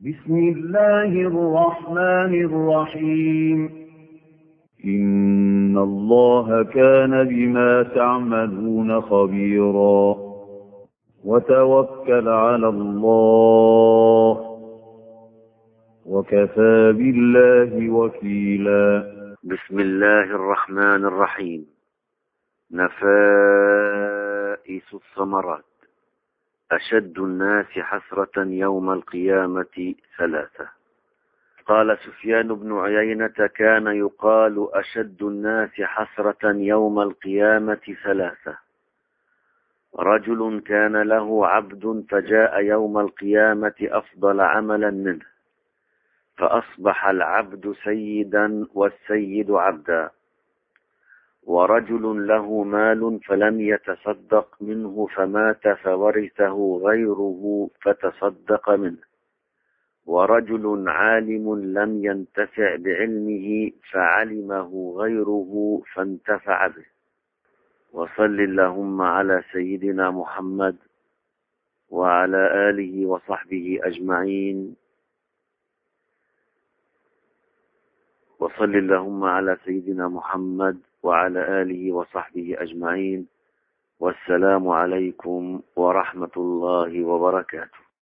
بسم الله الرحمن الرحيم. إن الله كان بما تعملون خبيرا. وتوكل على الله وكفى بالله وكيلا. بسم الله الرحمن الرحيم. نفائس الثمرات. أشد الناس حسرة يوم القيامة ثلاثة. قال سفيان بن عيينة: كان يقال أشد الناس حسرة يوم القيامة ثلاثة: رجل كان له عبد فجاء يوم القيامة أفضل عملا منه، فأصبح العبد سيدا والسيد عبدا. ورجل له مال فلم يتصدق منه فمات فورثه غيره فتصدق منه. ورجل عالم لم ينتفع بعلمه فعلمه غيره فانتفع به. وصل اللهم على سيدنا محمد وعلى آله وصحبه أجمعين. وصل اللهم على سيدنا محمد وعلى آله وصحبه أجمعين. والسلام عليكم ورحمة الله وبركاته.